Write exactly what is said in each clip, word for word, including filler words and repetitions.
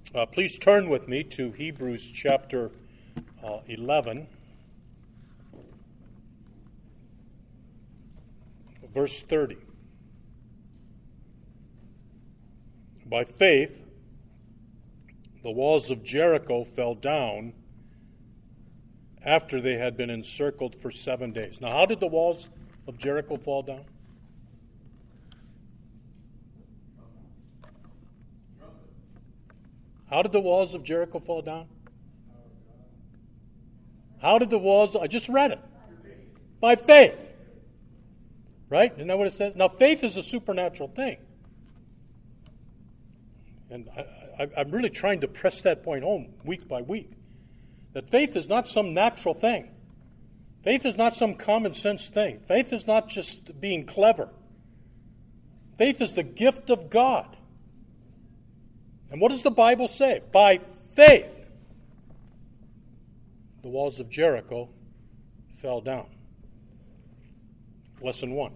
Uh, please turn with me to Hebrews chapter uh, eleven, verse thirty. By faith, the walls of Jericho fell down after they had been encircled for seven days. Now, how did the walls of Jericho fall down? How did the walls of Jericho fall down? How did the walls, I just read it. By faith. Right? Isn't that what it says? Now, faith is a supernatural thing. And I, I, I'm really trying to press that point home week by week. That faith is not some natural thing. Faith is not some common sense thing. Faith is not just being clever. Faith is the gift of God. And what does the Bible say? By faith, the walls of Jericho fell down. Lesson one.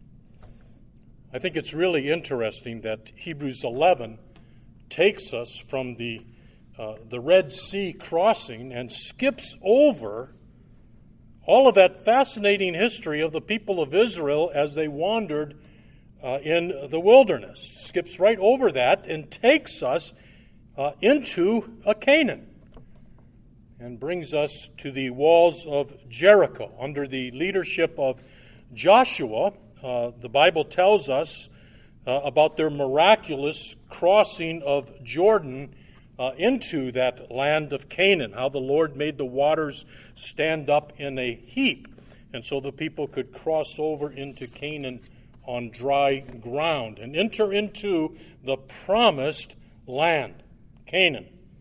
I think it's really interesting that Hebrews eleven takes us from the uh, the Red Sea crossing and skips over all of that fascinating history of the people of Israel as they wandered Uh, in the wilderness. Skips right over that and takes us uh, into a Canaan and brings us to the walls of Jericho under the leadership of Joshua. Uh, the Bible tells us uh, about their miraculous crossing of Jordan uh, into that land of Canaan, how the Lord made the waters stand up in a heap, and so the people could cross over into Canaan on dry ground and enter into the promised land, Canaan.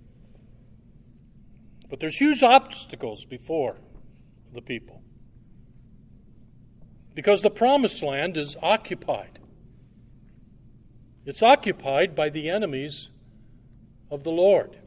But there's huge obstacles before the people, because the promised land is occupied. It's occupied by the enemies of the Lord.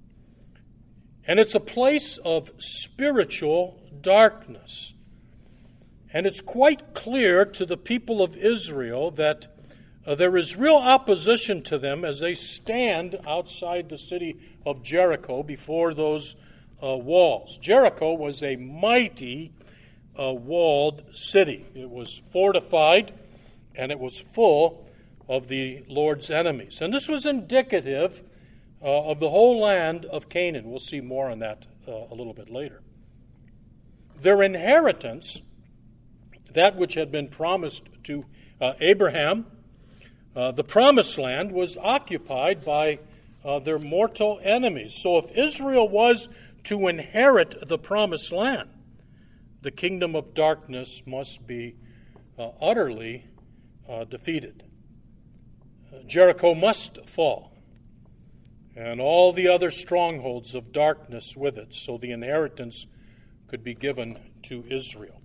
And it's a place of spiritual darkness. And it's quite clear to the people of Israel that uh, there is real opposition to them as they stand outside the city of Jericho before those uh, walls. Jericho was a mighty uh, walled city. It was fortified, and it was full of the Lord's enemies. And this was indicative uh, of the whole land of Canaan. We'll see more on that uh, a little bit later. Their inheritance, that which had been promised to uh, Abraham, uh, the promised land, was occupied by uh, their mortal enemies. So if Israel was to inherit the promised land, the kingdom of darkness must be uh, utterly uh, defeated. Uh, Jericho must fall, and all the other strongholds of darkness with it, so the inheritance could be given to Israel.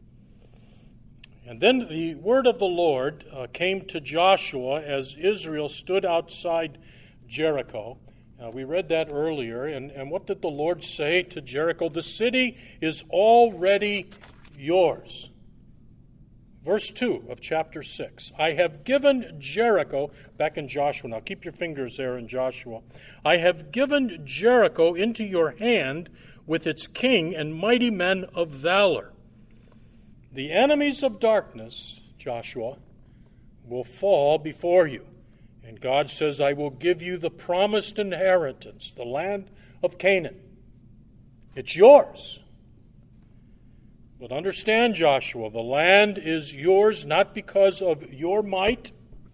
And then the word of the Lord uh, came to Joshua as Israel stood outside Jericho. Uh, we read that earlier. And, and what did the Lord say to Jericho? The city is already yours. Verse two of chapter six. I have given Jericho, back in Joshua now, keep your fingers there in Joshua. I have given Jericho into your hand with its king and mighty men of valor. The enemies of darkness, Joshua, will fall before you. And God says, I will give you the promised inheritance, the land of Canaan. It's yours. But understand, Joshua, the land is yours not because of your might.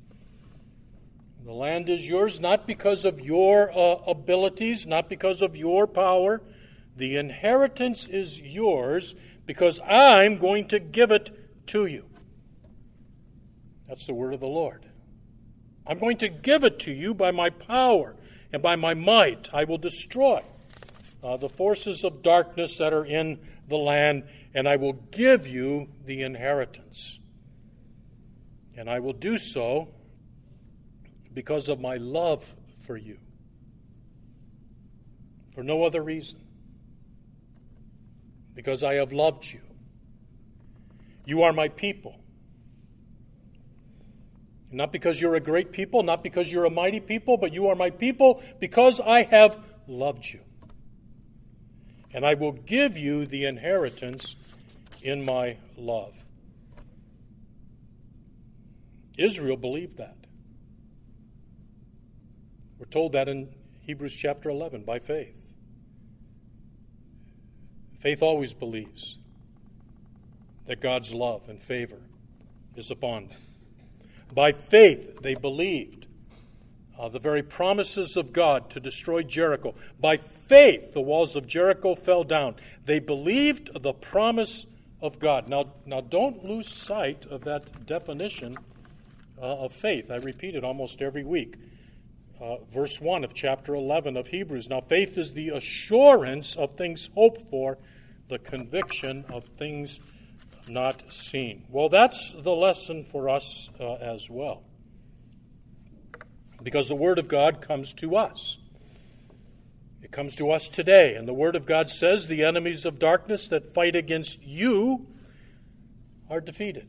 The land is yours not because of your uh, abilities, not because of your power. The inheritance is yours because I'm going to give it to you. That's the word of the Lord. I'm going to give it to you by my power and by my might. I will destroy uh, the forces of darkness that are in the land, and I will give you the inheritance. And I will do so because of my love for you. For no other reason. Because I have loved you. You are my people. Not because you're a great people, not because you're a mighty people, but you are my people because I have loved you. And I will give you the inheritance in my love. Israel believed that. We're told that in Hebrews chapter eleven, by faith. Faith always believes that God's love and favor is upon them. By faith, they believed uh, the very promises of God to destroy Jericho. By faith, the walls of Jericho fell down. They believed the promise of God. Now, now don't lose sight of that definition uh, of faith. I repeat it almost every week. Uh, verse one of chapter eleven of Hebrews. Now, faith is the assurance of things hoped for, the conviction of things not seen. Well, that's the lesson for us uh, as well. Because the Word of God comes to us. It comes to us today. And the Word of God says the enemies of darkness that fight against you are defeated.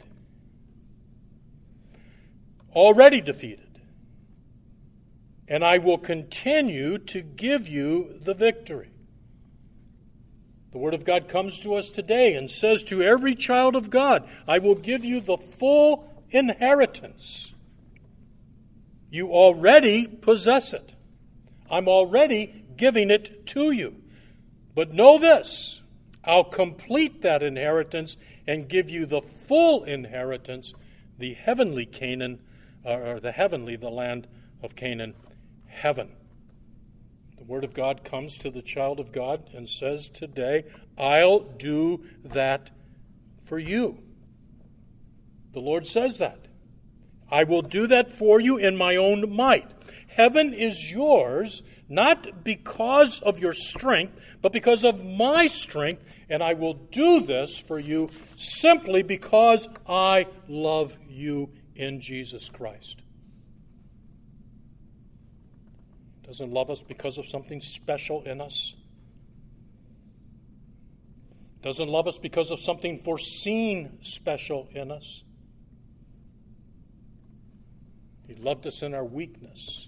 Already defeated. And I will continue to give you the victory. The Word of God comes to us today and says to every child of God, I will give you the full inheritance. You already possess it. I'm already giving it to you. But know this, I'll complete that inheritance and give you the full inheritance, the heavenly Canaan, or the heavenly, the land of Canaan, heaven. The Word of God comes to the child of God and says today, I'll do that for you. The Lord says that. I will do that for you in my own might. Heaven is yours, not because of your strength, but because of my strength, and I will do this for you simply because I love you in Jesus Christ. Doesn't love us because of something special in us. Doesn't love us because of something foreseen special in us. He loved us in our weakness.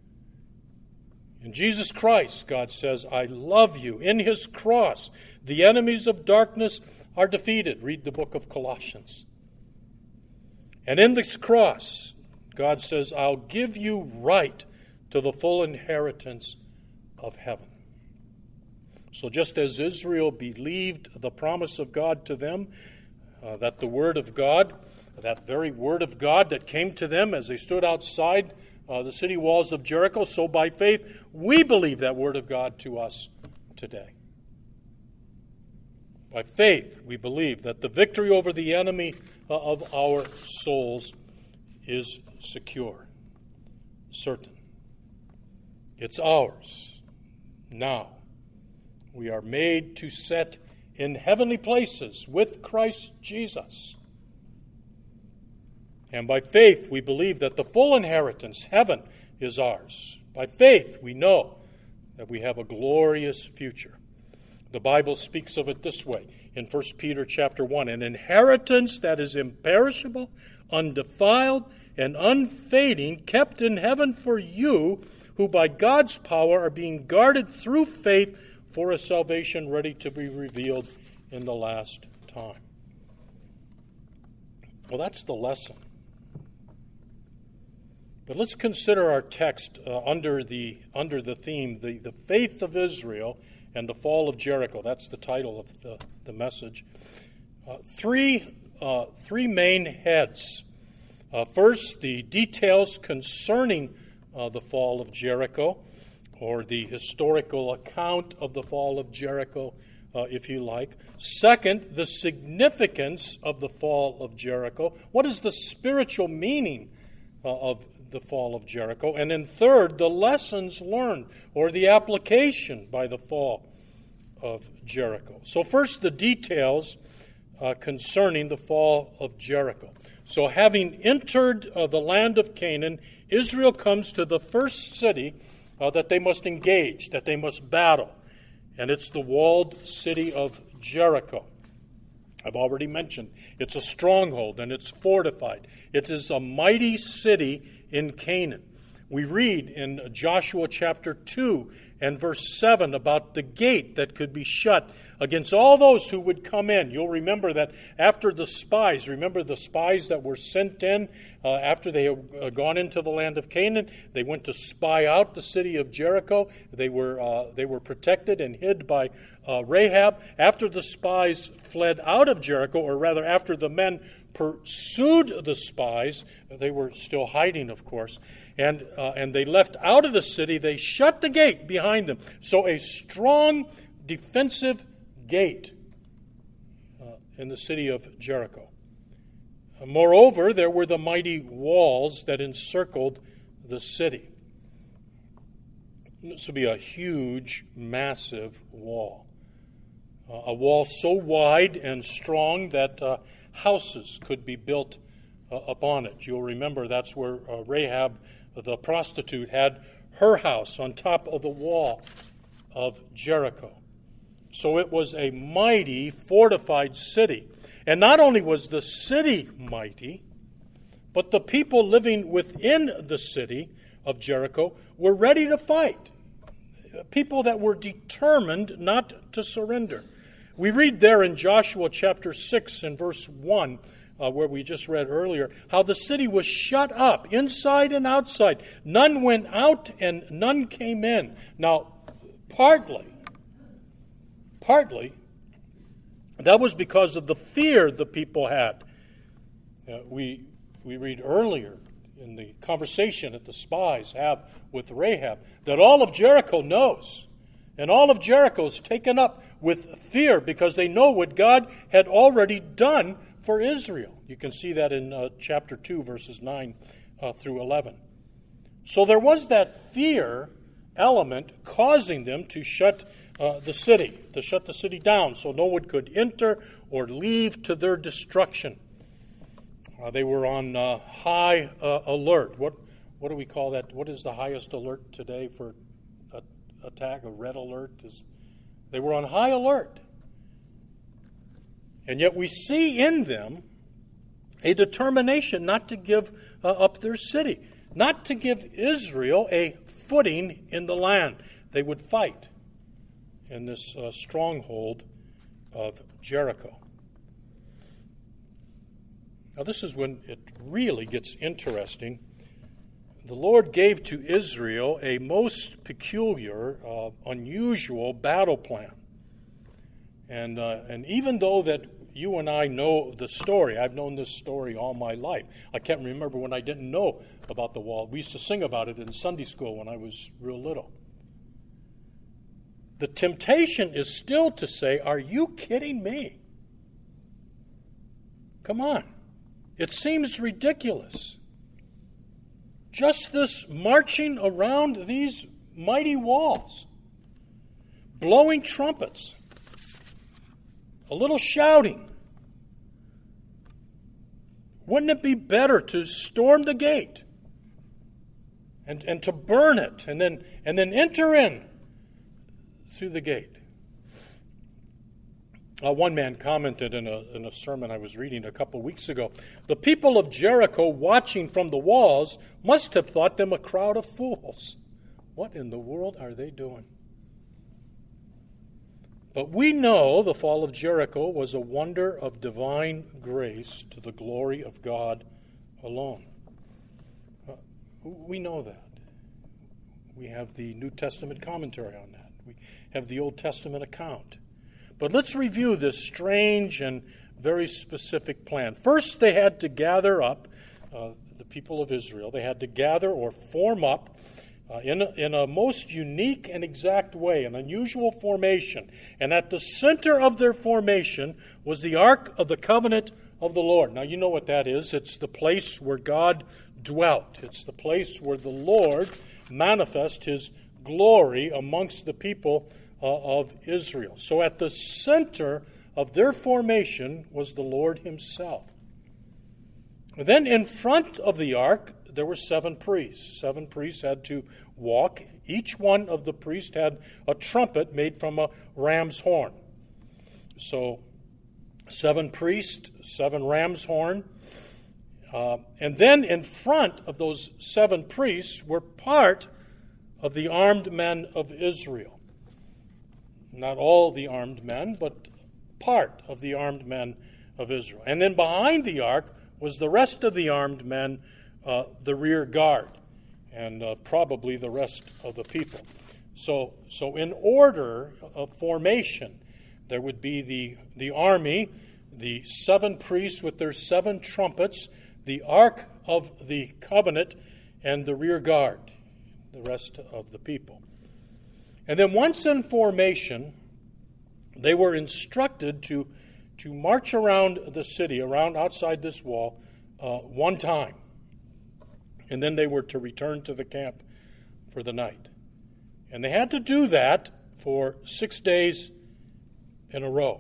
In Jesus Christ, God says, I love you. In His cross, the enemies of darkness are defeated. Read the book of Colossians. And in this cross, God says, I'll give you right to the full inheritance of heaven. So just as Israel believed the promise of God to them, uh, that the Word of God, that very Word of God that came to them as they stood outside uh, the city walls of Jericho, so by faith we believe that Word of God to us today. By faith we believe that the victory over the enemy uh, of our souls is secure, certain. It's ours now. We are made to sit in heavenly places with Christ Jesus. And by faith, we believe that the full inheritance, heaven, is ours. By faith, we know that we have a glorious future. The Bible speaks of it this way in First Peter chapter one, an inheritance that is imperishable, undefiled, and unfading, kept in heaven for you, who by God's power are being guarded through faith for a salvation ready to be revealed in the last time. Well, that's the lesson. But let's consider our text uh, under the under the theme, the, the faith of Israel and the fall of Jericho. That's the title of the, the message. Uh, three, uh, three main heads. Uh, first, the details concerning uh, the fall of Jericho, or the historical account of the fall of Jericho, uh, if you like. Second, the significance of the fall of Jericho. What is the spiritual meaning uh, of the fall of Jericho? And then third, the lessons learned, or the application by the fall of Jericho. So first, the details uh, concerning the fall of Jericho. So having entered uh, the land of Canaan, Israel comes to the first city uh, that they must engage, that they must battle. And it's the walled city of Jericho. I've already mentioned it's a stronghold and it's fortified. It is a mighty city in Canaan. We read in Joshua chapter two and verse seven about the gate that could be shut against all those who would come in. You'll remember that after the spies, remember the spies that were sent in uh, after they had uh, gone into the land of Canaan, they went to spy out the city of Jericho. They were uh, they were protected and hid by uh, Rahab. After the spies fled out of Jericho, or rather after the men pursued the spies, they were still hiding, of course, and uh, and they left out of the city. They shut the gate behind them. So a strong defensive gate uh, in the city of Jericho. Uh, moreover, there were the mighty walls that encircled the city. This would be a huge, massive wall. Uh, a wall so wide and strong that uh, houses could be built uh, upon it. You'll remember that's where uh, Rahab, the prostitute, had her house on top of the wall of Jericho. So it was a mighty, fortified city. And not only was the city mighty, but the people living within the city of Jericho were ready to fight. People that were determined not to surrender. We read there in Joshua chapter six and verse one, uh, where we just read earlier, how the city was shut up, inside and outside. None went out and none came in. Now, partly, partly, that was because of the fear the people had. Uh, we we read earlier in the conversation that the spies have with Rahab that all of Jericho knows. And all of Jericho is taken up with fear because they know what God had already done for Israel. You can see that in uh, chapter two, verses nine uh, through eleven. So there was that fear element causing them to shut uh, the city, to shut the city down so no one could enter or leave to their destruction. Uh, they were on uh, high uh, alert. What what do we call that? What is the highest alert today for a, attack? A red alert? Is they were on high alert. And yet we see in them a determination not to give uh, up their city, not to give Israel a footing in the land. They would fight in this uh, stronghold of Jericho. Now this is when it really gets interesting. The Lord gave to Israel a most peculiar, uh, unusual battle plan. And uh, and even though that you and I know the story, I've known this story all my life. I can't remember when I didn't know about the wall. We used to sing about it in Sunday school when I was real little. The temptation is still to say, are you kidding me? Come on. It seems ridiculous. Just this marching around these mighty walls, blowing trumpets, a little shouting. Wouldn't it be better to storm the gate and, and to burn it and then and then enter in through the gate? Uh, one man commented in a, in a sermon I was reading a couple weeks ago, the people of Jericho watching from the walls must have thought them a crowd of fools. What in the world are they doing? But we know the fall of Jericho was a wonder of divine grace to the glory of God alone. Uh, we know that. We have the New Testament commentary on that. We have the Old Testament account. But let's review this strange and very specific plan. First, they had to gather up, uh, the people of Israel, they had to gather or form up uh, in, a, in a most unique and exact way, an unusual formation. And at the center of their formation was the Ark of the Covenant of the Lord. Now, you know what that is. It's the place where God dwelt. It's the place where the Lord manifests His glory amongst the people Uh, of Israel. So at the center of their formation was the Lord Himself. Then in front of the ark, there were seven priests. Seven priests had to walk. Each one of the priests had a trumpet made from a ram's horn. So seven priests, seven ram's horn. Uh, and then in front of those seven priests were part of the armed men of Israel. Not all the armed men, but part of the armed men of Israel. And then behind the ark was the rest of the armed men, uh, the rear guard, and uh, probably the rest of the people. So, so in order of formation, there would be the, the army, the seven priests with their seven trumpets, the Ark of the Covenant, and the rear guard, the rest of the people. And then once in formation, they were instructed to, to march around the city, around outside this wall, uh, one time. And then they were to return to the camp for the night. And they had to do that for six days in a row.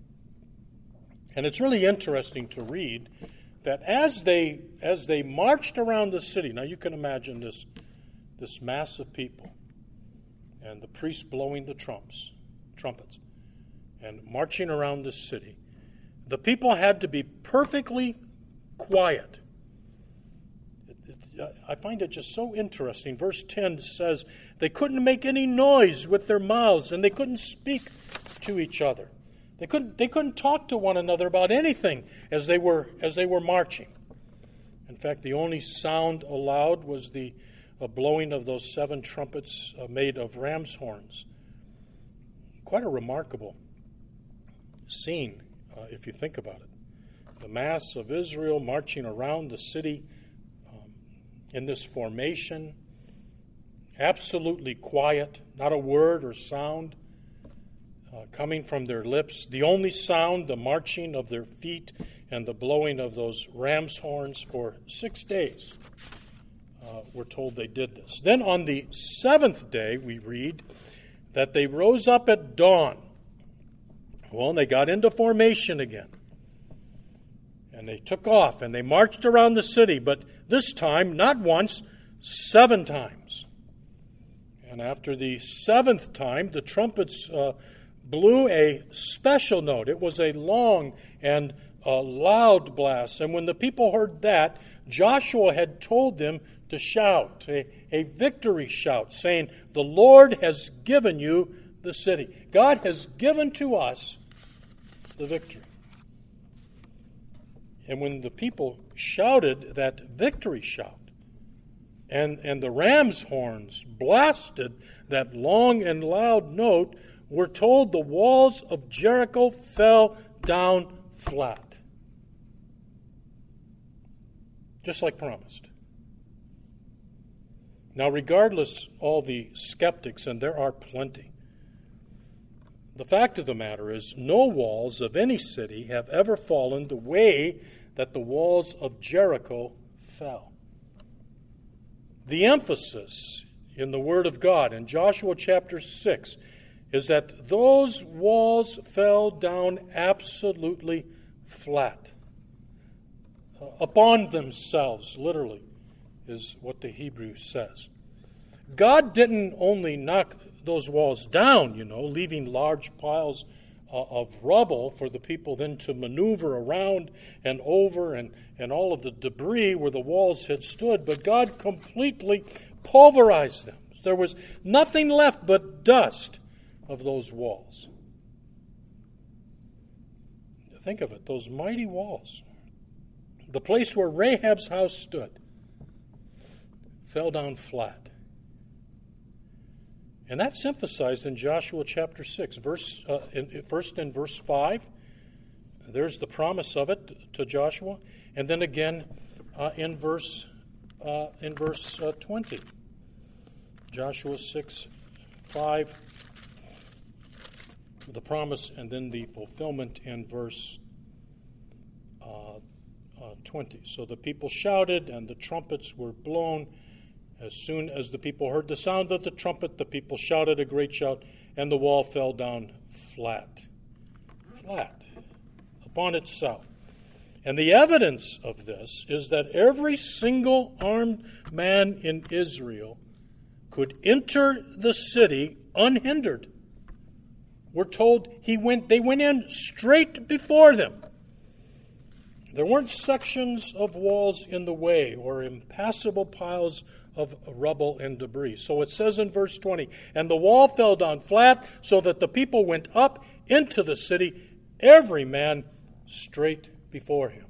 And it's really interesting to read that as they as they marched around the city, now you can imagine this this mass of people, and the priests blowing the trumps, trumpets, and marching around the city. The people had to be perfectly quiet. It, it, I find it just so interesting. Verse ten says they couldn't make any noise with their mouths, and they couldn't speak to each other. They couldn't, they couldn't talk to one another about anything as they were as they were marching. In fact, the only sound allowed was the uh, blowing of those seven trumpets uh, made of ram's horns. Quite a remarkable scene, uh, if you think about it. The mass of Israel marching around the city um, in this formation, absolutely quiet, not a word or sound Uh, coming from their lips. The only sound, the marching of their feet and the blowing of those ram's horns for six days. Uh, we're told they did this. Then on the seventh day, we read that they rose up at dawn. Well, they got into formation again. And they took off and they marched around the city, but this time, not once, seven times. And after the seventh time, the trumpets uh, blew a special note. It was a long and a loud blast. And when the people heard that, Joshua had told them to shout, a, a victory shout, saying, "The Lord has given you the city." God has given to us the victory. And when the people shouted that victory shout, and, and the ram's horns blasted that long and loud note, we're told the walls of Jericho fell down flat. Just like promised. Now, regardless all the skeptics, and there are plenty, the fact of the matter is no walls of any city have ever fallen the way that the walls of Jericho fell. The emphasis in the Word of God in Joshua chapter six is that those walls fell down absolutely flat. Uh, upon themselves, literally, is what the Hebrew says. God didn't only knock those walls down, you know, leaving large piles uh, of rubble for the people then to maneuver around and over and, and all of the debris where the walls had stood, but God completely pulverized them. There was nothing left but dust of those walls. Think of it, those mighty walls. The place where Rahab's house stood fell down flat. And that's emphasized in Joshua chapter six, verse uh, in, first in verse five. There's the promise of it to Joshua, and then again uh, in verse uh, in verse uh, twenty. Joshua six, five. The promise and then the fulfillment in verse uh, uh, twenty. So the people shouted and the trumpets were blown. As soon as the people heard the sound of the trumpet, the people shouted a great shout, and the wall fell down flat. Flat. Upon itself. And the evidence of this is that every single armed man in Israel could enter the city unhindered. we're told he went. they went in straight before them. There weren't sections of walls in the way or impassable piles of rubble and debris. So it says in verse twenty, and the wall fell down flat so that the people went up into the city, every man straight before him.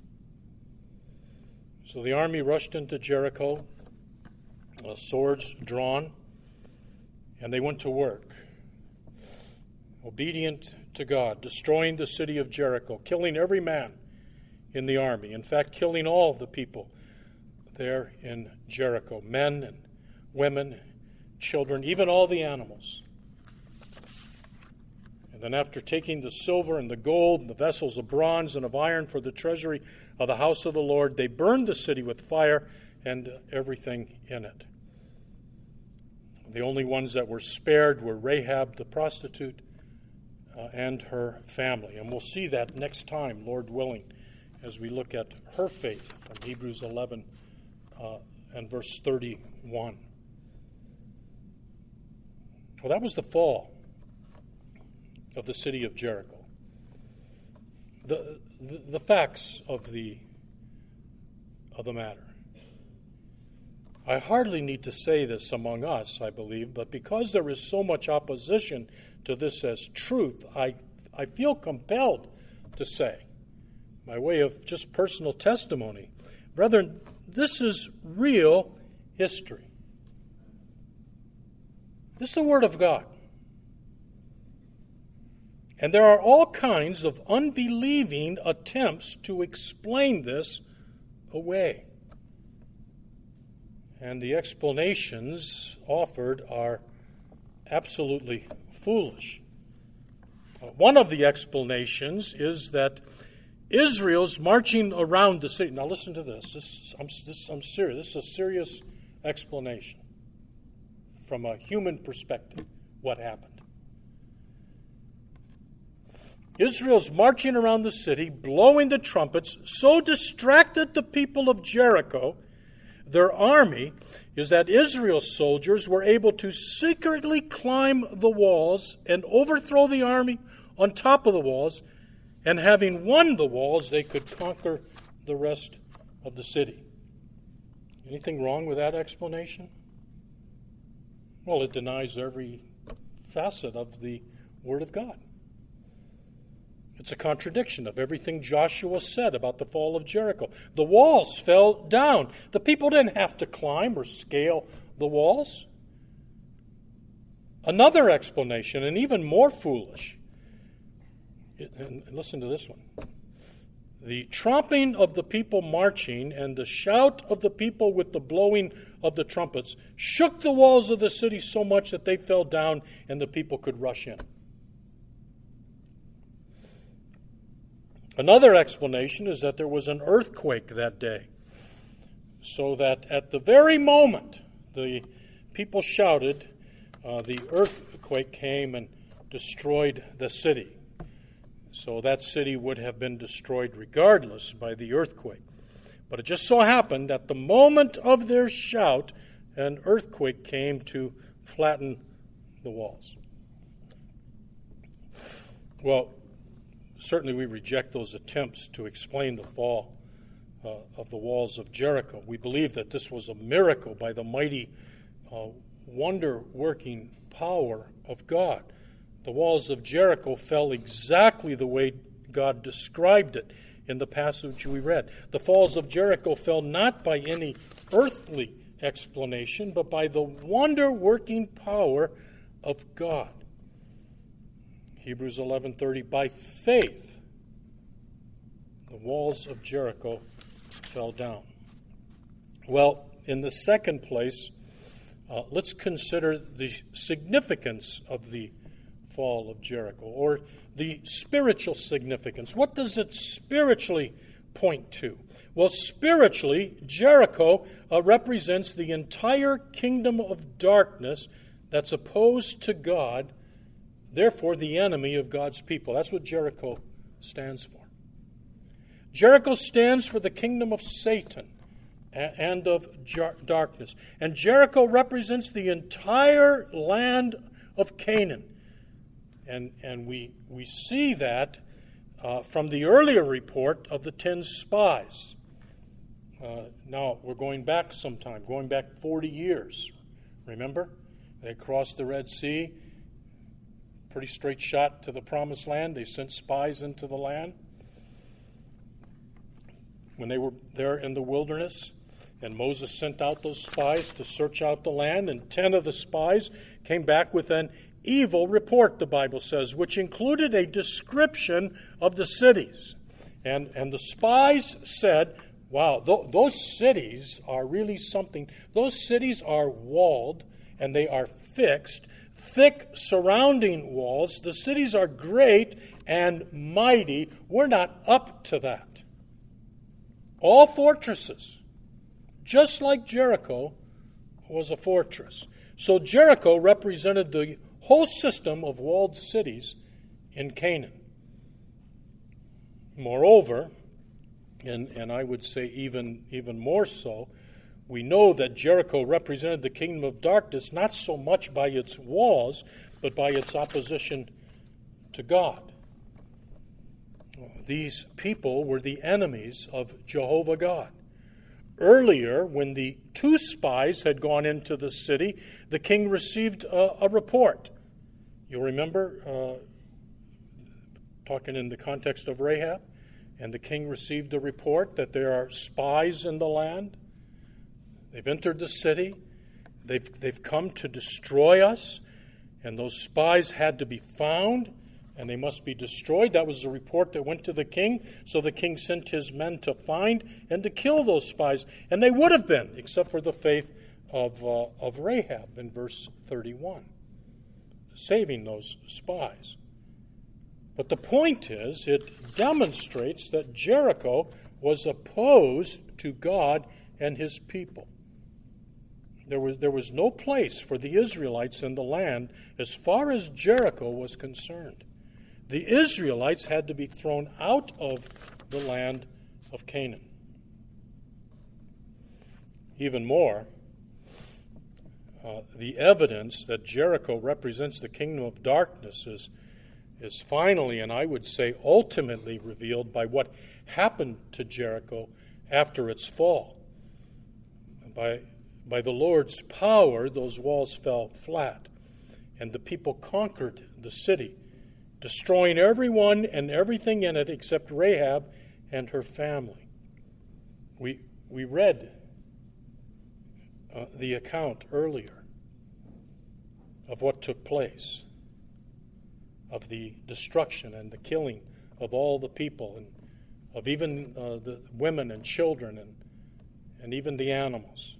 So the army rushed into Jericho, uh, swords drawn, and they went to work, obedient to God, destroying the city of Jericho, killing every man in the army. In fact, killing all the people there in Jericho, men and women, children, even all the animals. And then after taking the silver and the gold and the vessels of bronze and of iron for the treasury of the house of the Lord, they burned the city with fire and everything in it. The only ones that were spared were Rahab the prostitute uh, and her family. And we'll see that next time, Lord willing, as we look at her faith from Hebrews eleven uh, and verse thirty-one. Well, that was the fall of the city of Jericho. The, the, the facts of the, of the matter. I hardly need to say this among us, I believe, but because there is so much opposition to this as truth, I, I feel compelled to say, by way of just personal testimony, brethren, this is real history. This is the Word of God. And there are all kinds of unbelieving attempts to explain this away. And the explanations offered are absolutely foolish. One of the explanations is that Israel's marching around the city. Now listen to this. This I'm, this, I'm serious. This is a serious explanation from a human perspective, what happened. Israel's marching around the city, blowing the trumpets, so distracted the people of Jericho, their army, is that Israel's soldiers were able to secretly climb the walls and overthrow the army on top of the walls, and having won the walls, they could conquer the rest of the city. Anything wrong with that explanation? Well, it denies every facet of the Word of God. It's a contradiction of everything Joshua said about the fall of Jericho. The walls fell down. The people didn't have to climb or scale the walls. Another explanation, and even more foolish, and listen to this one. The tromping of the people marching and the shout of the people with the blowing of the trumpets shook the walls of the city so much that they fell down and the people could rush in. Another explanation is that there was an earthquake that day, so that at the very moment the people shouted, uh, the earthquake came and destroyed the city. So that city would have been destroyed regardless by the earthquake. But it just so happened at the moment of their shout, an earthquake came to flatten the walls. Well, certainly we reject those attempts to explain the fall uh, of the walls of Jericho. We believe that this was a miracle by the mighty, uh, wonder-working power of God. The walls of Jericho fell exactly the way God described it in the passage we read. The falls of Jericho fell not by any earthly explanation, but by the wonder-working power of God. Hebrews eleven thirty, by faith, the walls of Jericho fell down. Well, in the second place, uh, let's consider the significance of the fall of Jericho, or the spiritual significance. What does it spiritually point to? Well, spiritually, Jericho uh, represents the entire kingdom of darkness that's opposed to God, therefore the enemy of God's people. That's what Jericho stands for. Jericho stands for the kingdom of Satan and of jar- darkness. And Jericho represents the entire land of Canaan. And, and we, we see that uh, from the earlier report of the ten spies. Uh, now, we're going back sometime, going back forty years. Remember? They crossed the Red Sea, pretty straight shot to the Promised Land. They sent spies into the land when they were there in the wilderness. And Moses sent out those spies to search out the land, and ten of the spies came back with an evil report, the Bible says, which included a description of the cities. And, and the spies said, wow, th- those cities are really something. Those cities are walled, and they are fixed, thick surrounding walls. The cities are great and mighty. We're not up to that. All fortresses, just like Jericho was a fortress. So Jericho represented the whole system of walled cities in Canaan. Moreover, and, and I would say even, even more so, we know that Jericho represented the kingdom of darkness not so much by its walls, but by its opposition to God. These people were the enemies of Jehovah God. Earlier, when the two spies had gone into the city, the king received a, a report. You'll remember, uh, talking in the context of Rahab, and the king received a report that there are spies in the land. They've entered the city. They've, they've come to destroy us, and those spies had to be found, and they must be destroyed. That was the report that went to the king. So the king sent his men to find and to kill those spies. And they would have been, except for the faith of, uh, of Rahab in verse thirty-one, saving those spies. But the point is, it demonstrates that Jericho was opposed to God and his people. There was, there was no place for the Israelites in the land as far as Jericho was concerned. The Israelites had to be thrown out of the land of Canaan. Even more, uh, the evidence that Jericho represents the kingdom of darkness is, is finally, and I would say ultimately, revealed by what happened to Jericho after its fall. By, by the Lord's power, those walls fell flat, and the people conquered the city, destroying everyone and everything in it except Rahab and her family. We we read uh, the account earlier of what took place, of the destruction and the killing of all the people, and of even uh, the women and children and, and even the animals.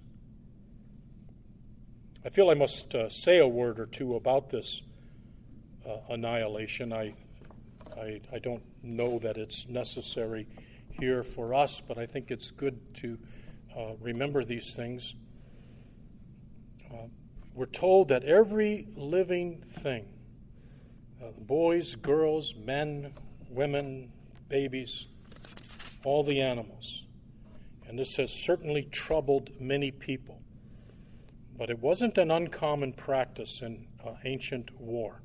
I feel I must uh, say a word or two about this Uh, annihilation. I, I I don't know that it's necessary here for us, but I think it's good to uh, remember these things. Uh, we're told that every living thing, uh, boys, girls, men, women, babies, all the animals, and this has certainly troubled many people, but it wasn't an uncommon practice in uh, ancient war.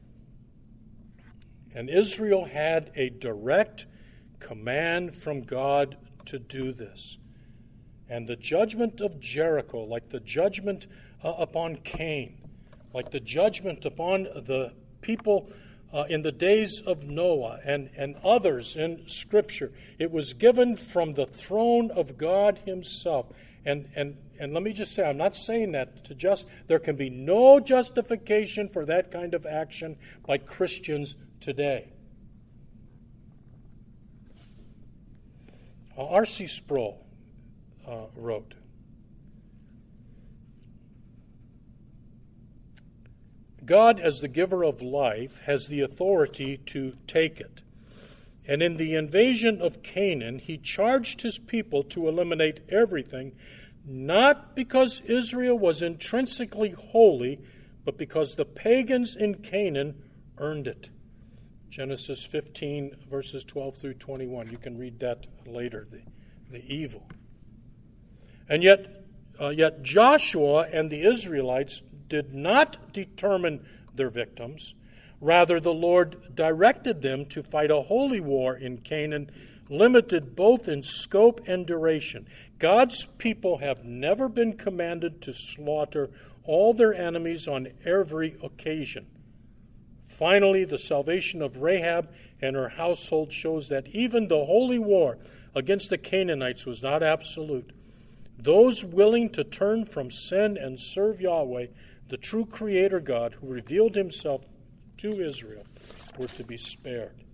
And Israel had a direct command from God to do this. And the judgment of Jericho, like the judgment uh, upon Cain, like the judgment upon the people uh, in the days of Noah and, and others in Scripture, it was given from the throne of God himself. And, and, and let me just say, I'm not saying that to just, there can be no justification for that kind of action by Christians today. Uh, R C Sproul uh, wrote, God, as the giver of life, has the authority to take it. And in the invasion of Canaan, he charged his people to eliminate everything, not because Israel was intrinsically holy, but because the pagans in Canaan earned it. Genesis fifteen, verses twelve through twenty-one. You can read that later, the, the evil. And yet, uh, yet Joshua and the Israelites did not determine their victims. Rather, the Lord directed them to fight a holy war in Canaan, limited both in scope and duration. God's people have never been commanded to slaughter all their enemies on every occasion. Finally, the salvation of Rahab and her household shows that even the holy war against the Canaanites was not absolute. Those willing to turn from sin and serve Yahweh, the true Creator God who revealed himself to Israel, were to be spared.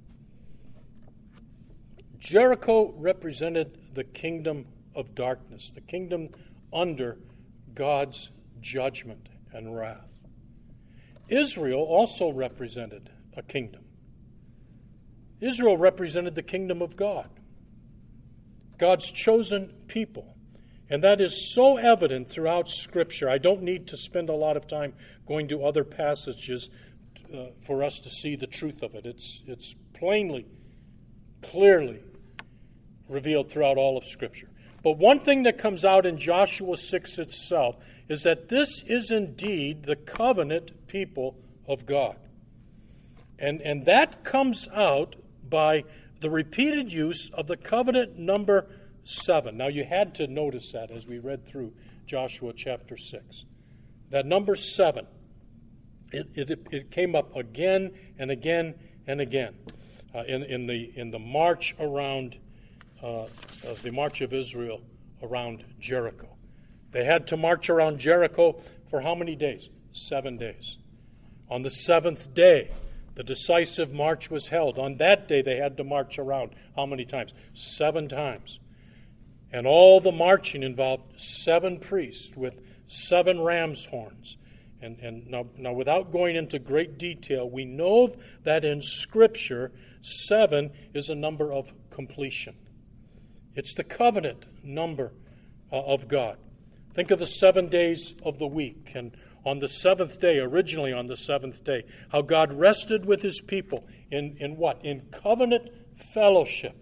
Jericho represented the kingdom of darkness, the kingdom under God's judgment and wrath. Israel also represented a kingdom. Israel represented the kingdom of God, God's chosen people. And that is so evident throughout Scripture. I don't need to spend a lot of time going to other passages uh, for us to see the truth of it. It's, it's plainly, clearly revealed throughout all of Scripture. But one thing that comes out in Joshua six itself is that this is indeed the covenant people of God. And, and that comes out by the repeated use of the covenant number seven. Now, you had to notice that as we read through Joshua chapter six. That number seven, it, it, it came up again and again and again uh, in, in, the, in the march around, uh, uh, the march of Israel around Jericho. They had to march around Jericho for how many days? Seven days. On the seventh day, the decisive march was held. On that day, they had to march around how many times? Seven times. And all the marching involved seven priests with seven ram's horns. And, and now, now, without going into great detail, we know that in Scripture, seven is a number of completion. It's the covenant number uh, of God. Think of the seven days of the week. And on the seventh day, originally on the seventh day, how God rested with his people in, in what? In covenant fellowship.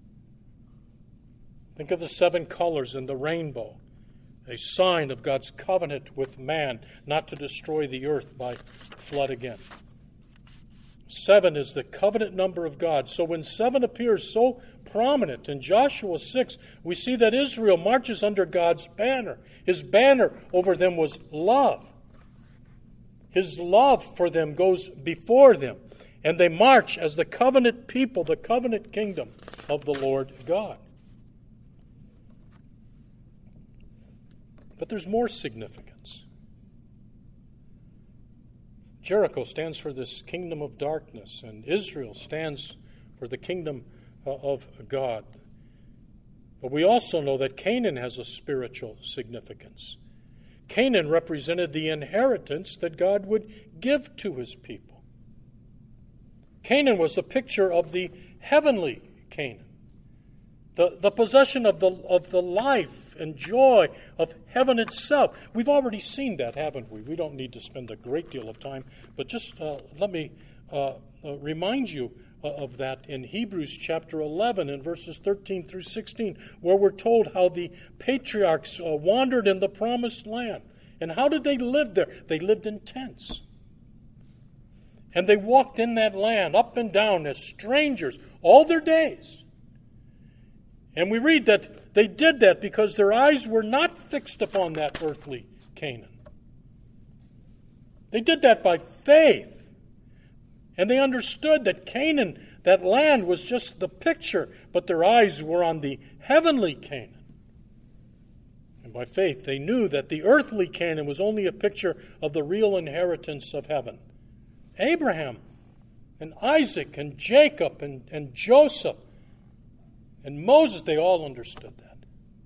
Think of the seven colors in the rainbow, a sign of God's covenant with man, not to destroy the earth by flood again. Seven is the covenant number of God. So when seven appears so prominent in Joshua six, we see that Israel marches under God's banner. His banner over them was love. His love for them goes before them, and they march as the covenant people, the covenant kingdom of the Lord God. But there's more significance. Jericho stands for this kingdom of darkness, and Israel stands for the kingdom of God. But we also know that Canaan has a spiritual significance. Canaan represented the inheritance that God would give to his people. Canaan was a picture of the heavenly Canaan, the, the possession of the, of the life and joy of heaven itself. We've already seen that, haven't we? We don't need to spend a great deal of time, but just uh, let me uh, uh, remind you uh, of that in Hebrews chapter eleven and verses thirteen through sixteen, where we're told how the patriarchs uh, wandered in the promised land. And how did they live there? They lived in tents. And they walked in that land up and down as strangers all their days. And we read that they did that because their eyes were not fixed upon that earthly Canaan. They did that by faith. And they understood that Canaan, that land, was just the picture, but their eyes were on the heavenly Canaan. And by faith, they knew that the earthly Canaan was only a picture of the real inheritance of heaven. Abraham and Isaac and Jacob and, and Joseph and Moses, they all understood that.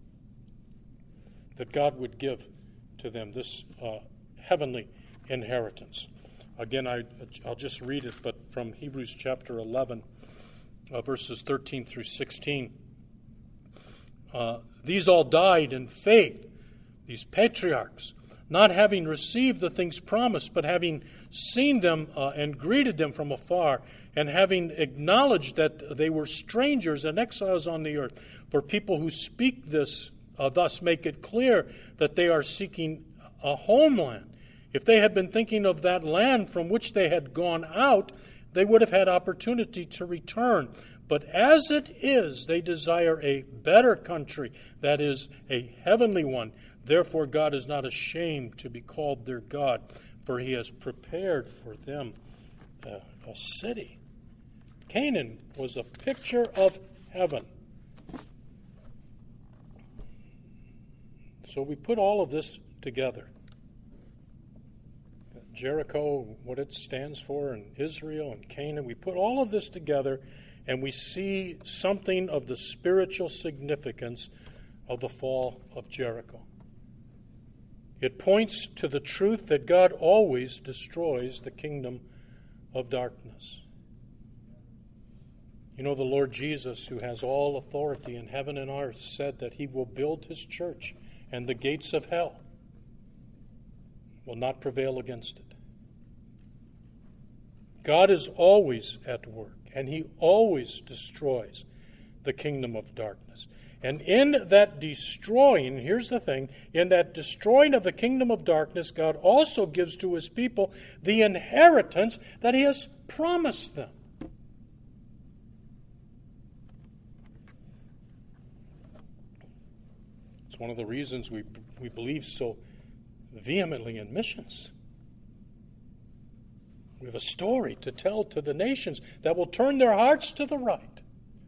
That God would give to them this uh, heavenly inheritance. Again, I, I'll just read it, but from Hebrews chapter eleven, uh, verses thirteen through sixteen. Uh, These all died in faith, these patriarchs, not having received the things promised, but having seen them uh, and greeted them from afar, and having acknowledged that they were strangers and exiles on the earth. For people who speak this uh, thus make it clear that they are seeking a homeland. If they had been thinking of that land from which they had gone out, they would have had opportunity to return. But as it is, they desire a better country, that is, a heavenly one. Therefore, God is not ashamed to be called their God, for he has prepared for them a, a city. Canaan was a picture of heaven. So we put all of this together. Jericho, what it stands for, and Israel and Canaan, we put all of this together and we see something of the spiritual significance of the fall of Jericho. It points to the truth that God always destroys the kingdom of darkness. You know, the Lord Jesus, who has all authority in heaven and earth, said that he will build his church, and the gates of hell will not prevail against it. God is always at work, and he always destroys the kingdom of darkness. And in that destroying, here's the thing, in that destroying of the kingdom of darkness, God also gives to his people the inheritance that he has promised them. It's one of the reasons we we believe so vehemently in missions. We have a story to tell to the nations that will turn their hearts to the right.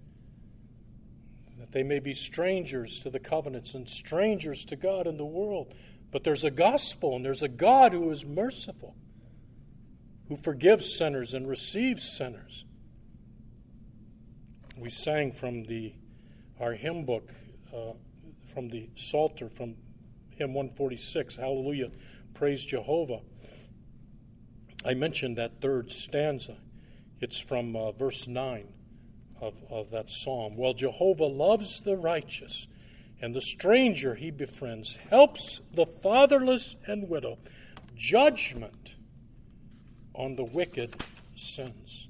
That they may be strangers to the covenants and strangers to God and the world. But there's a gospel and there's a God who is merciful, who forgives sinners and receives sinners. We sang from the our hymn book, uh, from the Psalter, from hymn one forty-six, Hallelujah, Praise Jehovah. I mentioned that third stanza. It's from uh, verse nine of, of that psalm. Well, Jehovah loves the righteous, and the stranger he befriends, helps the fatherless and widow. Judgment on the wicked sins.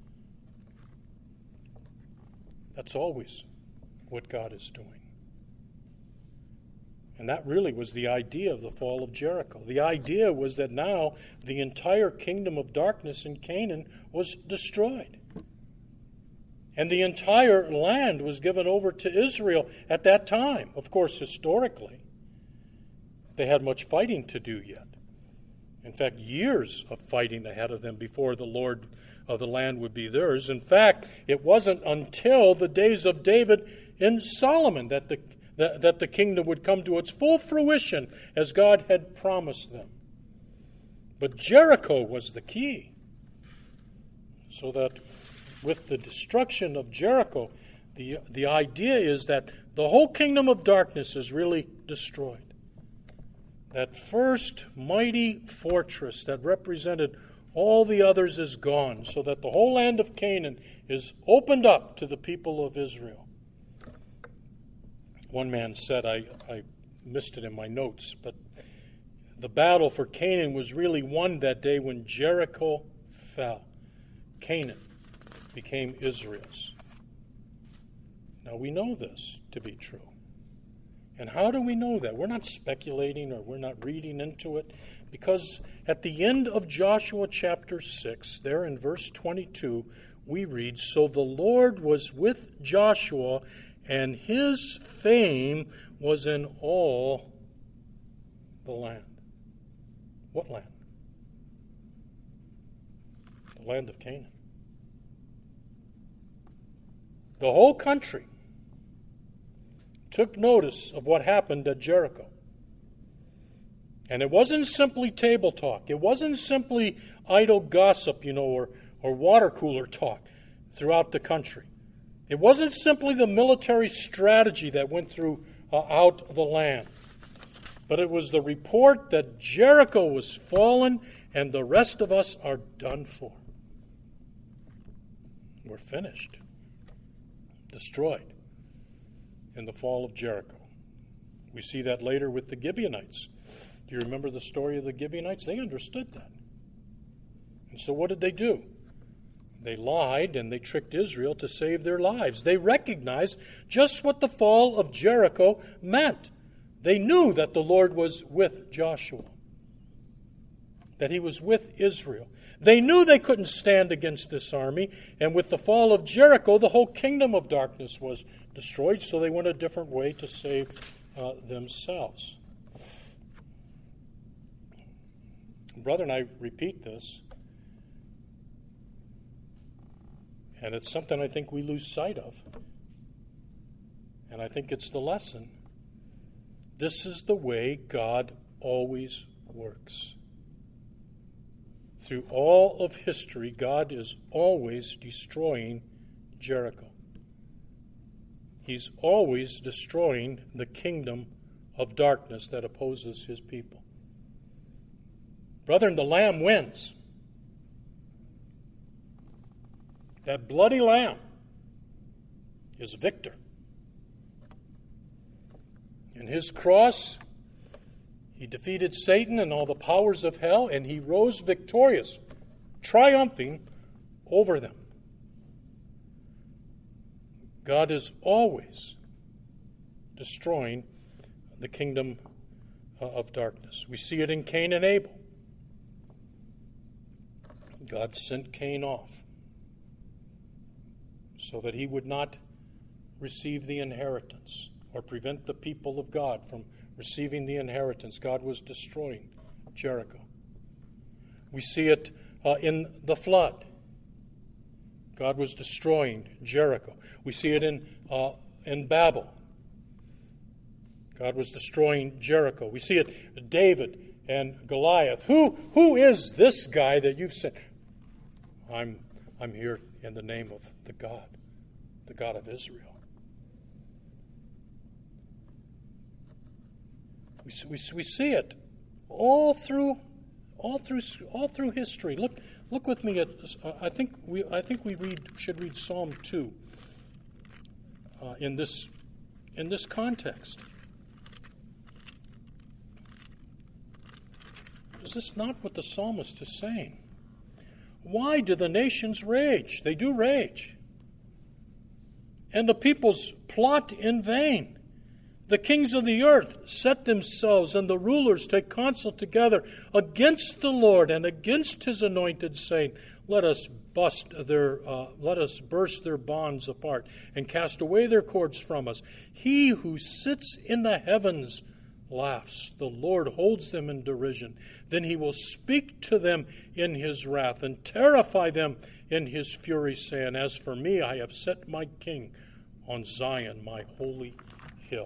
That's always what God is doing. And that really was the idea of the fall of Jericho. The idea was that now the entire kingdom of darkness in Canaan was destroyed. And the entire land was given over to Israel at that time. Of course, historically, they had much fighting to do yet. In fact, years of fighting ahead of them before the Lord of the land would be theirs. In fact, it wasn't until the days of David and Solomon that the that the kingdom would come to its full fruition as God had promised them. But Jericho was the key. So that with the destruction of Jericho, the, the idea is that the whole kingdom of darkness is really destroyed. That first mighty fortress that represented all the others is gone, so that the whole land of Canaan is opened up to the people of Israel. One man said, I, I missed it in my notes, but the battle for Canaan was really won that day when Jericho fell. Canaan became Israel's. Now we know this to be true. And how do we know that? We're not speculating or we're not reading into it, because at the end of Joshua chapter six, there in verse twenty-two, we read, So the Lord was with Joshua, and his fame was in all the land. What land? The land of Canaan. The whole country took notice of what happened at Jericho. And it wasn't simply table talk. It wasn't simply idle gossip, you know, or, or water cooler talk throughout the country. It wasn't simply the military strategy that went through uh, out the land, but it was the report that Jericho was fallen and the rest of us are done for. We're finished, destroyed in the fall of Jericho. We see that later with the Gibeonites. Do you remember the story of the Gibeonites? They understood that. And so what did they do? They lied and they tricked Israel to save their lives. They recognized just what the fall of Jericho meant. They knew that the Lord was with Joshua. that he was with Israel. They knew they couldn't stand against this army, and with the fall of Jericho, the whole kingdom of darkness was destroyed, so they went a different way to save uh, themselves. Brethren, I repeat this, and it's something I think we lose sight of, and I think it's the lesson. This is the way God always works. Through all of history, God is always destroying Jericho. He's always destroying the kingdom of darkness that opposes his people. Brethren, the Lamb wins. That bloody Lamb is victor. In his cross, he defeated Satan and all the powers of hell, and he rose victorious, triumphing over them. God is always destroying the kingdom of darkness. We see it in Cain and Abel. God sent Cain off so that he would not receive the inheritance or prevent the people of God from receiving the inheritance. God was destroying Jericho. We see it uh, in the flood. God was destroying Jericho. We see it in uh, in Babel. God was destroying Jericho. We see it David and Goliath. Who who is this guy that you've sent? I'm I'm here in the name of the God, the God of Israel. We, we, we see it all through, all through, all through history. Look, look with me at. Uh, I think we, I think we read should read Psalm two uh, in this, in this context. Is this not what the psalmist is saying? Why do the nations rage? They do rage, and the peoples plot in vain. The kings of the earth set themselves, and the rulers take counsel together against the Lord and against his anointed, saying, Let us bust their, uh, let us burst their bonds apart and cast away their cords from us. He who sits in the heavens laughs. The Lord holds them in derision. Then he will speak to them in his wrath and terrify them in his fury, saying, As for me, I have set my king on Zion, my holy hill.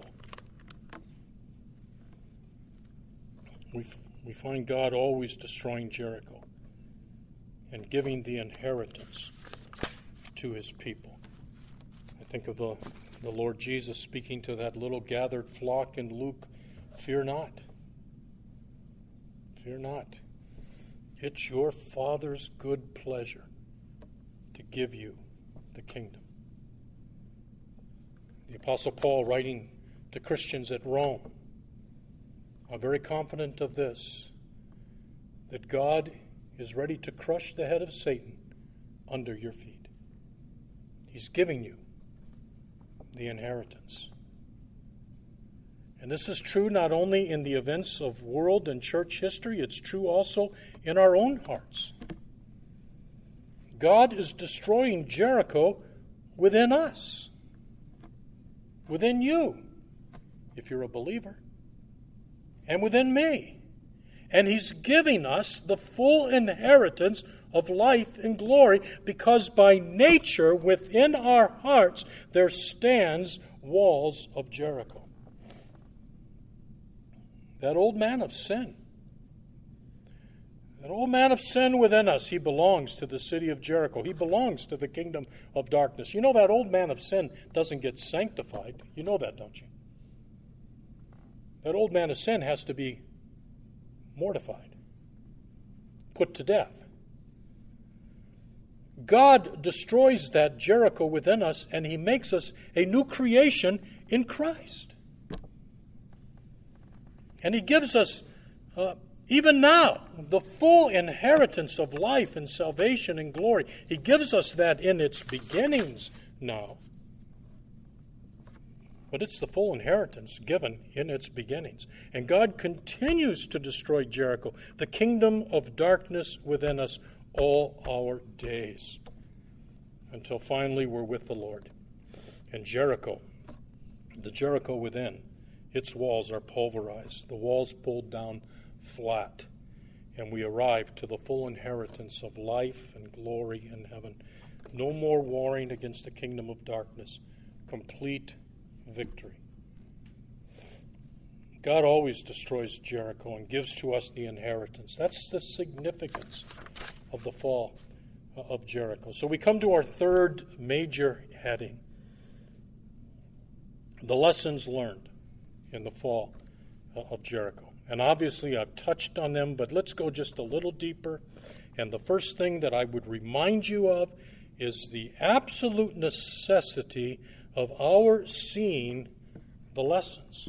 We, we find God always destroying Jericho and giving the inheritance to his people. I think of the, the Lord Jesus speaking to that little gathered flock in Luke, Fear not. Fear not. It's your Father's good pleasure to give you the kingdom. The Apostle Paul, writing to Christians at Rome, are very confident of this, that God is ready to crush the head of Satan under your feet. He's giving you the inheritance. And this is true not only in the events of world and church history, it's true also in our own hearts. God is destroying Jericho within us, within you, if you're a believer, and within me. And he's giving us the full inheritance of life and glory, because by nature within our hearts there stands walls of Jericho. That old man of sin, that old man of sin within us, he belongs to the city of Jericho. He belongs to the kingdom of darkness. You know that old man of sin doesn't get sanctified. You know that, don't you? That old man of sin has to be mortified, put to death. God destroys that Jericho within us, and he makes us a new creation in Christ. And he gives us, uh, even now, the full inheritance of life and salvation and glory. He gives us that in its beginnings now. but it's the full inheritance given in its beginnings. And God continues to destroy Jericho, the kingdom of darkness within us, all our days, until finally we're with the Lord. And Jericho, the Jericho within, its walls are pulverized, the walls pulled down flat, and we arrive to the full inheritance of life and glory in heaven. No more warring against the kingdom of darkness. Complete victory. God always destroys Jericho and gives to us the inheritance. That's the significance of the fall of Jericho. So we come to our third major heading. The lessons learned in the fall of Jericho. And obviously I've touched on them, but let's go just a little deeper. And the first thing that I would remind you of is the absolute necessity of our seeing the lessons.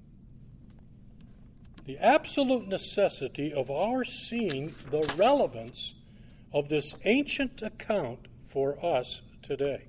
The absolute necessity of our seeing the relevance of this ancient account for us today.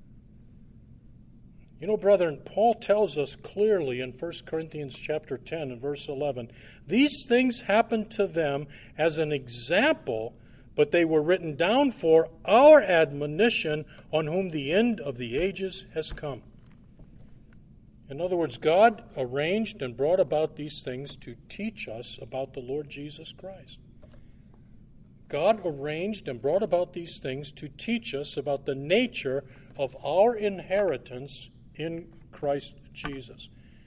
You know, brethren, Paul tells us clearly in First Corinthians chapter ten and verse eleven, these things happened to them as an example, but they were written down for our admonition, on whom the end of the ages has come. In other words, God arranged and brought about these things to teach us about the Lord Jesus Christ. God arranged and brought about these things to teach us about the nature of our inheritance in Christ Jesus.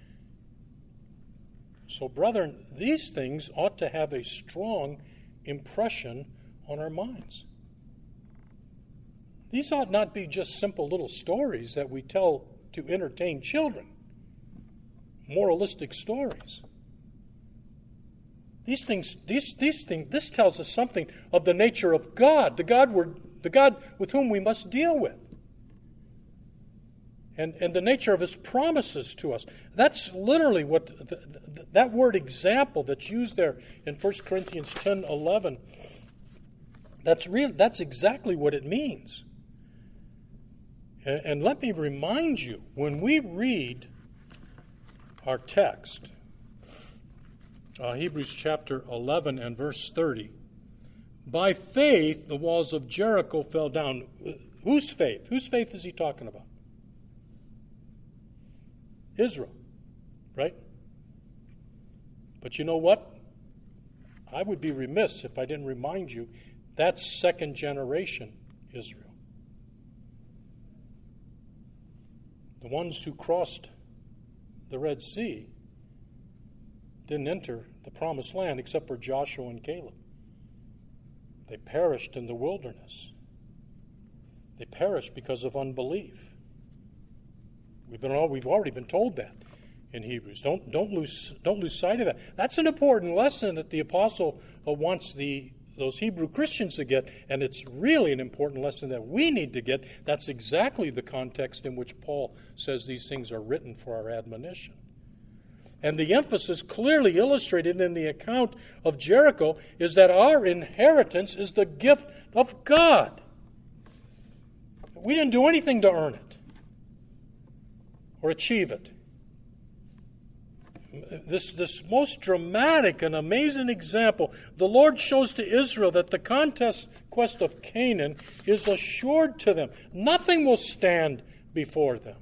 So, brethren, these things ought to have a strong impression on our minds. These ought not be just simple little stories that we tell to entertain children, moralistic stories. These things, these, these things, this tells us something of the nature of God, the God we're, the God with whom we must deal with, and and the nature of His promises to us. That's literally what the, the, that word "example" that's used there in First Corinthians ten eleven. That's real. That's exactly what it means. And, and let me remind you, when we read our text, uh, Hebrews chapter eleven and verse thirty, by faith the walls of Jericho fell down. Whose faith? Whose faith is he talking about? Israel, right? But you know what? I would be remiss if I didn't remind you, that's second generation Israel. The ones who crossed the Red Sea didn't enter the promised land except for Joshua and Caleb. They perished in the wilderness. They perished because of unbelief. We've been all, we've already been told that in Hebrews. Don't don't lose don't lose sight of that. That's an important lesson that the apostle uh, wants the those Hebrew Christians to get, and it's really an important lesson that we need to get. That's exactly the context in which Paul says these things are written for our admonition. And the emphasis clearly illustrated in the account of Jericho is that our inheritance is the gift of God. We didn't do anything to earn it or achieve it. This, this most dramatic and amazing example, the Lord shows to Israel that the conquest of Canaan is assured to them. Nothing will stand before them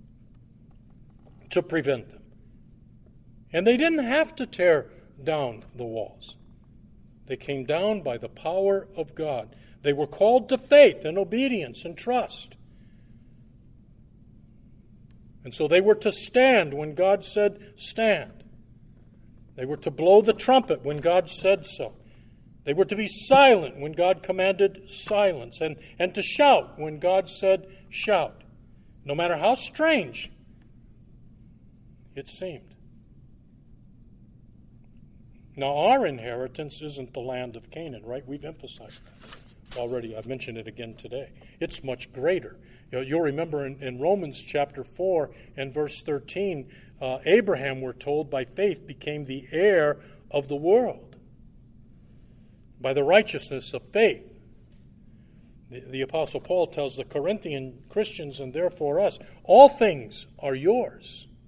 to prevent them. And they didn't have to tear down the walls. They came down by the power of God. They were called to faith and obedience and trust. And so they were to stand when God said, stand. They were to blow the trumpet when God said so. They were to be silent when God commanded silence, and, and to shout when God said, shout. No matter how strange it seemed. Now, our inheritance isn't the land of Canaan, right? We've emphasized that already. I've mentioned it again today. It's much greater. You know, you'll remember in, in Romans chapter four and verse thirteen, uh, Abraham, we're told, by faith became the heir of the world. By the righteousness of faith. The, the Apostle Paul tells the Corinthian Christians, and therefore us, all things are yours.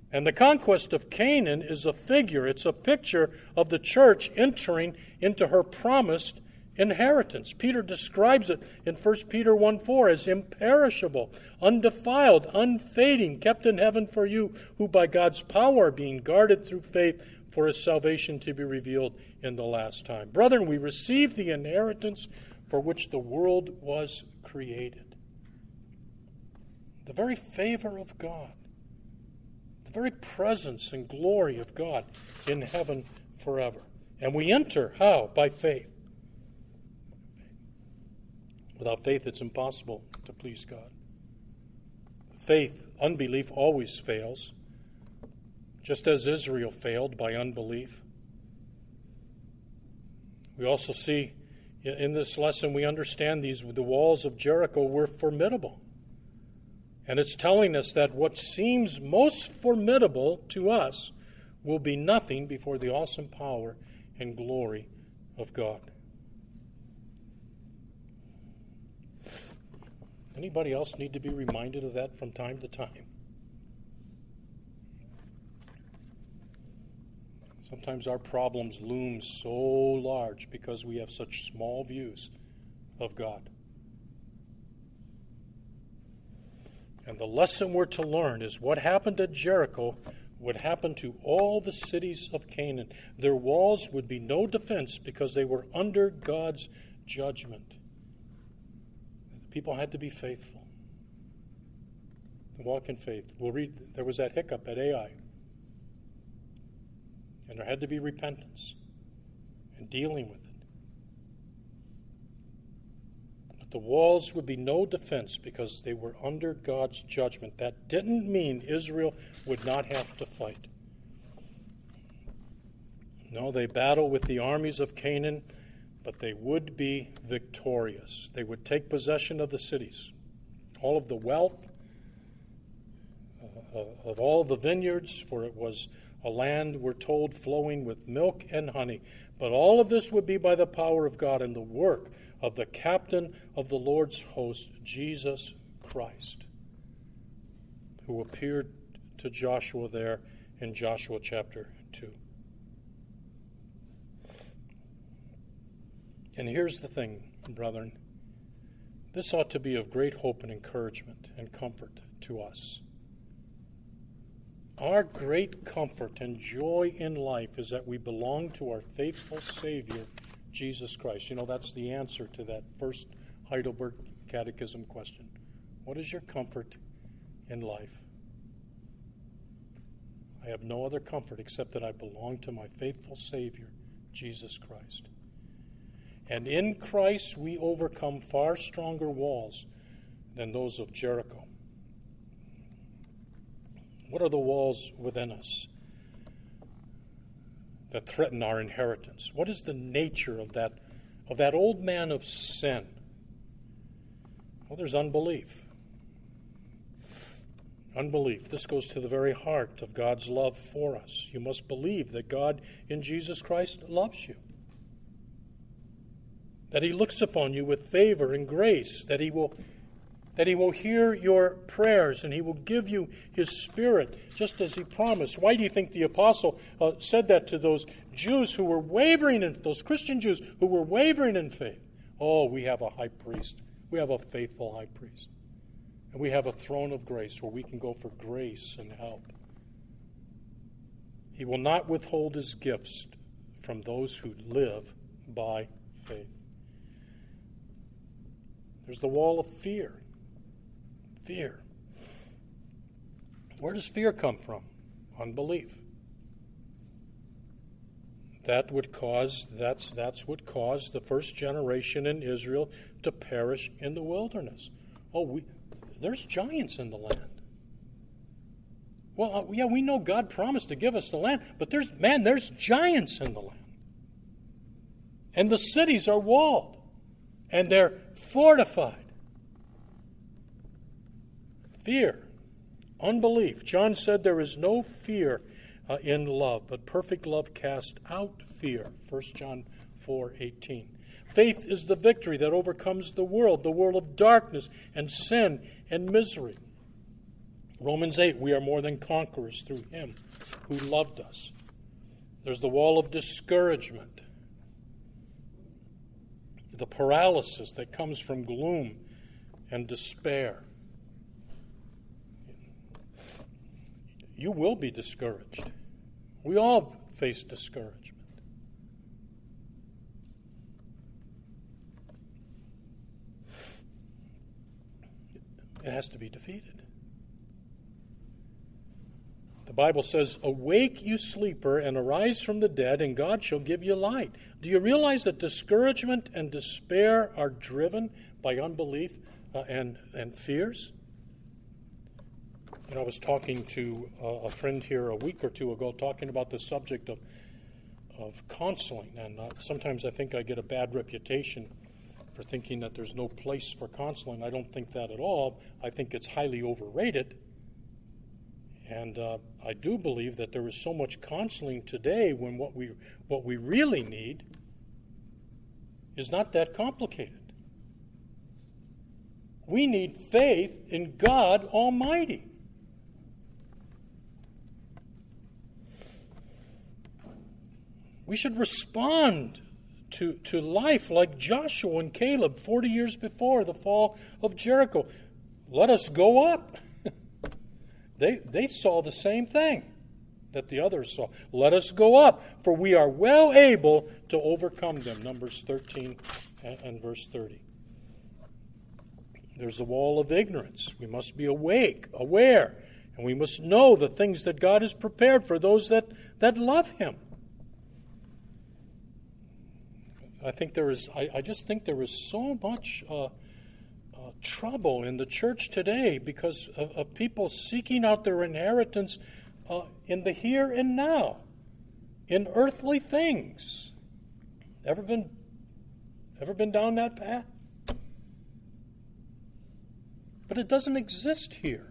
And the conquest of Canaan is a figure, it's a picture of the church entering into her promised inheritance. Peter describes it in First Peter one four as imperishable, undefiled, unfading, kept in heaven for you, who by God's power are being guarded through faith for his salvation to be revealed in the last time. Brethren, we receive the inheritance for which the world was created. The very favor of God. The very presence and glory of God in heaven forever. And we enter, how? By faith. Without faith, it's impossible to please God. Faith, unbelief always fails, just as Israel failed by unbelief. We also see in this lesson, we understand these, the walls of Jericho were formidable. And it's telling us that what seems most formidable to us will be nothing before the awesome power and glory of God. Anybody else need to be reminded of that from time to time? Sometimes our problems loom so large because we have such small views of God. And the lesson we're to learn is what happened at Jericho would happen to all the cities of Canaan. Their walls would be no defense because they were under God's judgment. People had to be faithful. Walk in faith. We'll read, there was that hiccup at Ai. And there had to be repentance and dealing with it. But the walls would be no defense because they were under God's judgment. That didn't mean Israel would not have to fight. No, they battle with the armies of Canaan, but they would be victorious. They would take possession of the cities, all of the wealth, uh, of all the vineyards, for it was a land, we're told, flowing with milk and honey. But all of this would be by the power of God and the work of the captain of the Lord's host, Jesus Christ, who appeared to Joshua there in Joshua chapter two. And here's the thing, brethren. This ought to be of great hope and encouragement and comfort to us. Our great comfort and joy in life is that we belong to our faithful Savior, Jesus Christ. You know, that's the answer to that first Heidelberg Catechism question. What is your comfort in life? I have no other comfort except that I belong to my faithful Savior, Jesus Christ. And in Christ we overcome far stronger walls than those of Jericho. What are the walls within us that threaten our inheritance? What is the nature of that, of that old man of sin? Well, there's unbelief. Unbelief. This goes to the very heart of God's love for us. You must believe that God in Jesus Christ loves you, that he looks upon you with favor and grace, that he will that he will hear your prayers and he will give you his Spirit, just as he promised. Why do you think the apostle uh, said that to those Jews who were wavering, in those Christian Jews who were wavering in faith? Oh, we have a high priest. We have a faithful high priest. And we have a throne of grace where we can go for grace and help. He will not withhold his gifts from those who live by faith. There's the wall of fear. Fear. Where does fear come from? Unbelief. That would cause, that's, that's what caused the first generation in Israel to perish in the wilderness. Oh, we, there's giants in the land. Well, uh, yeah, we know God promised to give us the land, but there's, man, there's giants in the land. And the cities are walled, and they're fortified. Fear, unbelief. John said there is no fear uh, in love, but perfect love casts out fear. First John four eighteen. Faith is the victory that overcomes the world, the world of darkness and sin and misery. Romans eight, we are more than conquerors through him who loved us. There's the wall of discouragement, the paralysis that comes from gloom and despair. You will be discouraged. We all face discouragement. It has to be defeated. The Bible says, "Awake, you sleeper, and arise from the dead, and God shall give you light." Do you realize that discouragement and despair are driven by unbelief uh, and, and fears? You know, I was talking to uh, a friend here a week or two ago, talking about the subject of of counseling, and uh, sometimes I think I get a bad reputation for thinking that there's no place for counseling. I don't think that at all. I think it's highly overrated. And uh, I do believe that there is so much counseling today when what we what we really need is not that complicated. We need faith in God Almighty. We should respond to, to life like Joshua and Caleb forty years before the fall of Jericho. Let us go up. They, they saw the same thing that the others saw. Let us go up, for we are well able to overcome them. Numbers thirteen and, and verse thirty. There's a wall of ignorance. We must be awake, aware, and we must know the things that God has prepared for those that, that love Him. I think there is. I, I just think there is so much Uh, Uh, trouble in the church today because of, of people seeking out their inheritance uh, in the here and now, in earthly things. Ever been, ever been down that path? But it doesn't exist here.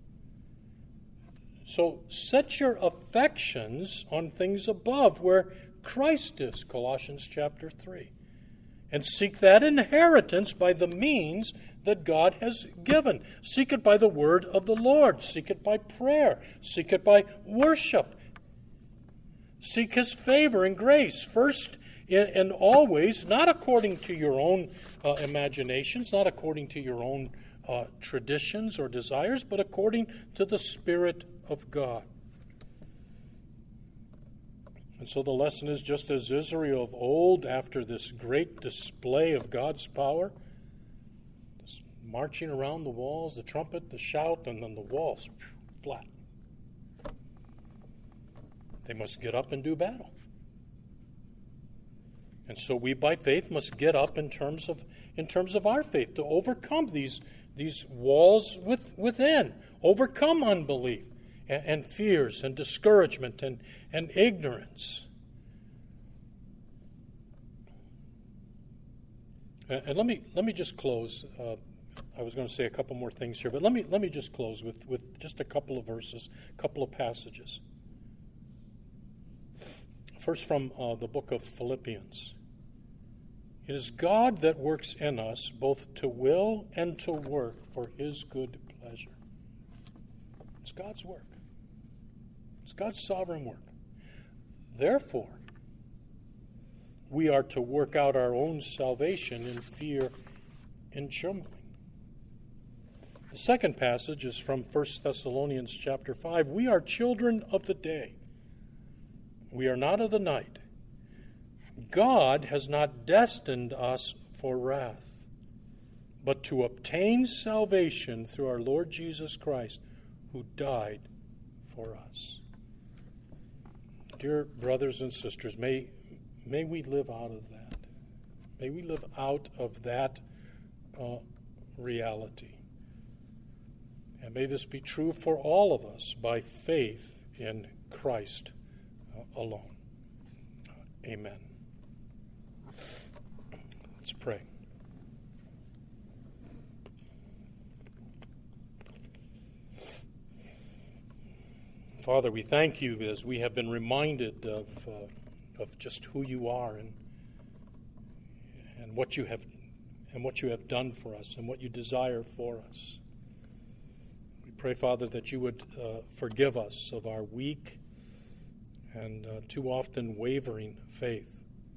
So set your affections on things above, where Christ is, Colossians chapter three. And seek that inheritance by the means that God has given. Seek it by the word of the Lord. Seek it by prayer. Seek it by worship. Seek His favor and grace, first and always, not according to your own uh, imaginations, not according to your own uh, traditions or desires, but according to the Spirit of God. And so the lesson is, just as Israel of old, after this great display of God's power, this marching around the walls, the trumpet, the shout, and then the walls flat. They must get up and do battle. And so we, by faith, must get up in terms of in terms of our faith to overcome these these walls with, within, overcome unbelief and, and fears and discouragement and, and ignorance. And, and let me let me just close. Uh, I was going to say a couple more things here, but let me let me just close with, with just a couple of verses, a couple of passages. First, from uh, the book of Philippians. It is God that works in us both to will and to work for His good pleasure. It's God's work. It's God's sovereign work. Therefore, we are to work out our own salvation in fear and trembling. The second passage is from First Thessalonians chapter five. We are children of the day. We are not of the night. God has not destined us for wrath, but to obtain salvation through our Lord Jesus Christ, who died for us. Dear brothers and sisters, may, may we live out of that. May we live out of that uh, reality. And may this be true for all of us by faith in Christ uh, alone. Amen. Let's pray. Father, we thank you as we have been reminded of uh, of just who you are and and what you have and what you have done for us and what you desire for us. We pray, Father, that you would uh, forgive us of our weak and uh, too often wavering faith.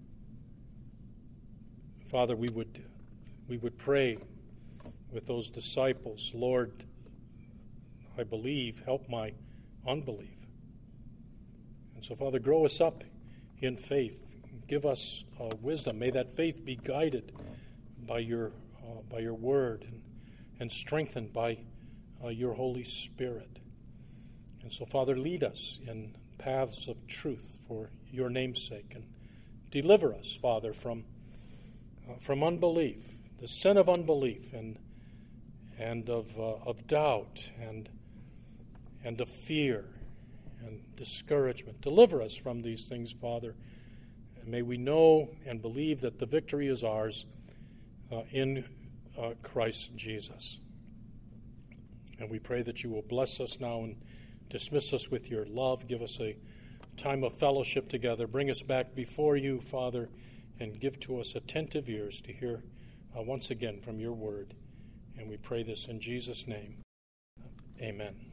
Father, we would we would pray with those disciples, Lord, I believe, help my unbelief. And so, Father, grow us up in faith. Give us uh, wisdom. May that faith be guided by your uh, by your word and, and strengthened by uh, your Holy Spirit. And so, Father, lead us in paths of truth for your name's sake, and deliver us, Father, from uh, from unbelief, the sin of unbelief, and and of uh, of doubt, and and of fear, and discouragement. Deliver us from these things, Father. And may we know and believe that the victory is ours uh, in uh, Christ Jesus. And we pray that you will bless us now and dismiss us with your love. Give us a time of fellowship together. Bring us back before you, Father, and give to us attentive ears to hear uh, once again from your word. And we pray this in Jesus' name. Amen.